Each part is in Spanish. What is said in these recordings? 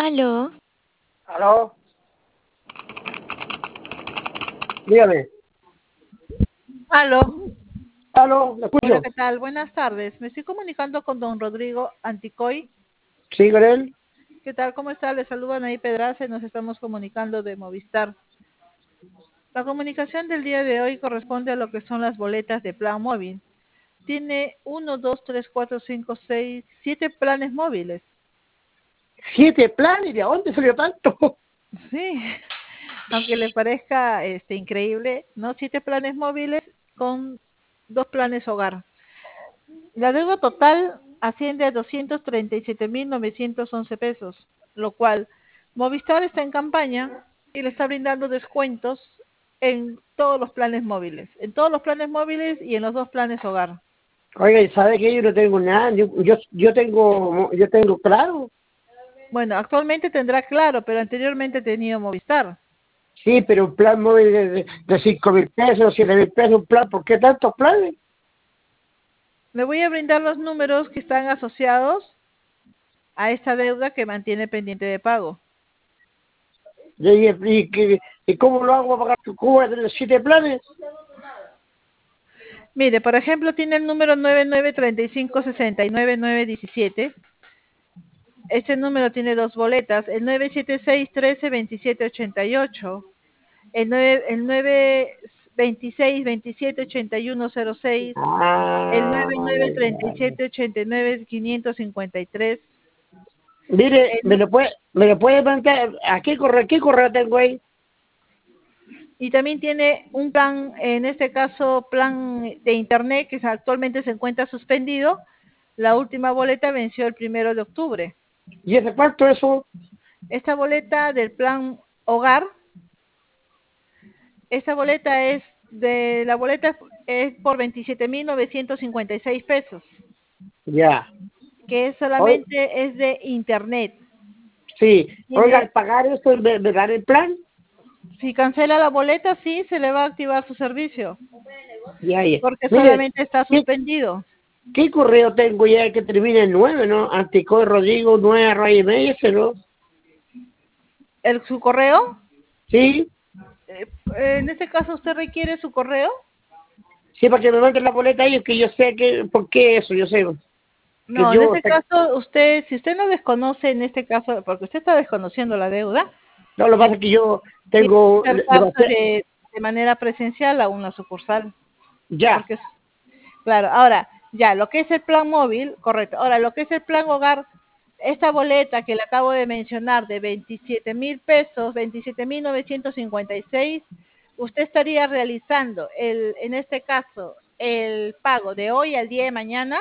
Aló. ¿Aló? Dígame. Aló. ¿Aló? ¿Le Hola, escucho? ¿qué tal? Buenas tardes. Me estoy comunicando con don Rodrigo Anticoy. ¿Sí, con él? ¿Qué tal? ¿Cómo está? Le saludan ahí Pedraza y nos estamos comunicando de Movistar. La comunicación del día de hoy corresponde a lo que son las boletas de plan móvil. Tiene 1, 2, 3, 4, 5, 6, 7 planes móviles. 7 planes, ¿de dónde salió tanto? Sí, aunque le parezca increíble, ¿no? 7 planes móviles con 2 planes hogar. La deuda total asciende a 237.911 pesos, lo cual Movistar está en campaña y le está brindando descuentos en todos los planes móviles, y en los 2 planes hogar. Oiga, ¿y sabe que yo no tengo nada? Yo tengo claro. Bueno, actualmente tendrá Claro, pero anteriormente tenía Movistar. Sí, pero un plan móvil de 5.000 pesos, 7.000 pesos, un plan. ¿Por qué tantos planes? Le voy a brindar los números que están asociados a esta deuda que mantiene pendiente de pago. ¿Y cómo lo hago para pagar? ¿Cómo voy a tener 7 planes? Mire, por ejemplo, tiene el número 9935699917. Este número tiene 2 boletas, el 976132788, el 926278106, el Ah, ya, ya. 9937899553. Mire, el- me lo puede mandar. ¿Qué correo tengo ahí? y también tiene un plan, en este caso plan de internet que actualmente se encuentra suspendido. La última boleta venció el 1 de octubre. ¿Y ese cuánto eso? Esta boleta del plan hogar, esta boleta la boleta es por 27.956 pesos, Ya. que Oye, solamente es de internet. sí. Oiga, Tiene, al pagar esto, ¿me dan el plan? si cancela la boleta, sí se le va a activar su servicio, Ya, ya. porque Mire, solamente está ¿qué, suspendido. qué correo tengo ya que termina en 9, no? Anticoy Rodrigo 9 arroba email, ese, ¿no? ¿Su correo? Sí, Eh, en este caso, ¿usted requiere su correo? sí, para que me manden la boleta ahí, es que yo sé por qué eso, yo sé. Que No, en yo, este caso, si usted no desconoce, en este caso, porque usted está desconociendo la deuda, no, lo que tiene pasa es que yo que tengo, acercarse de manera presencial a una sucursal, ya, porque claro, ahora, ya, lo que es el plan móvil, correcto, ahora, lo que es el plan hogar, esta boleta que le acabo de mencionar de 27.000 pesos, 27.956, usted estaría realizando, en este caso, el pago de hoy al día de mañana,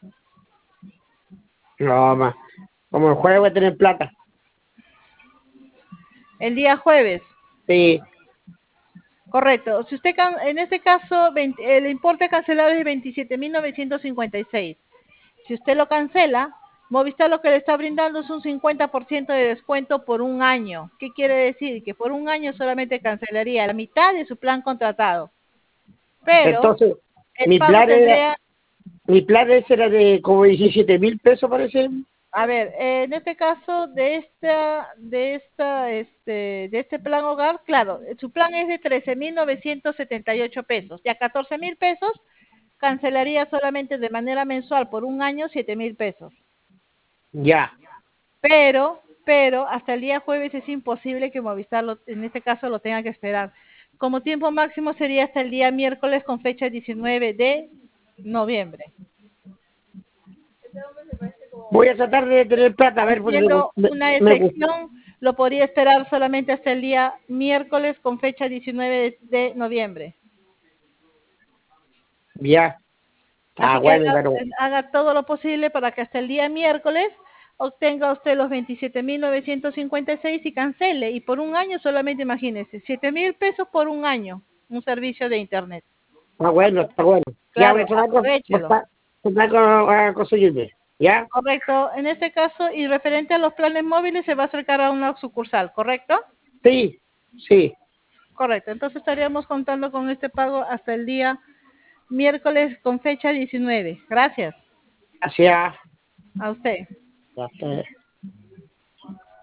no, más. Como el jueves voy a tener plata. el día jueves. Sí, Correcto. Si usted en este caso el importe cancelado es de 27.956. Si usted lo cancela, Movistar lo que le está brindando es un 50% de descuento por un año. ¿Qué quiere decir? Que por un año solamente cancelaría la mitad de su plan contratado. Pero entonces, el mi pago plan era, tendría, mi plan ese era de como 17.000 pesos, parece. a ver, en este caso de este plan hogar, claro, su plan es de 13.978 pesos. Ya 14.000 pesos cancelaría solamente de manera mensual por un año 7.000 pesos. Ya. Pero hasta el día jueves es imposible que Movistar en este caso lo tenga que esperar. Como tiempo máximo sería hasta el día miércoles con fecha 19 de noviembre. Voy a tratar de tener plata, a ver, pues Haciendo una excepción, lo podría esperar solamente hasta el día miércoles con fecha 19 de noviembre. ya. Ah, Así que bueno, pero haga todo lo posible para que hasta el día miércoles obtenga usted los 27.956 y cancele. Y por un año solamente imagínese, 7.000 pesos por un año, un servicio de internet. está bueno, está bueno. Ya voy Claro, a tratar aprovéchelo. a conseguirme. ¿Ya? Correcto. En este caso, y referente a los planes móviles, se va a acercar a una sucursal, ¿correcto? Sí, sí. Correcto. Entonces estaríamos contando con este pago hasta el día miércoles con fecha 19. Gracias. Gracias. A usted. Ya está.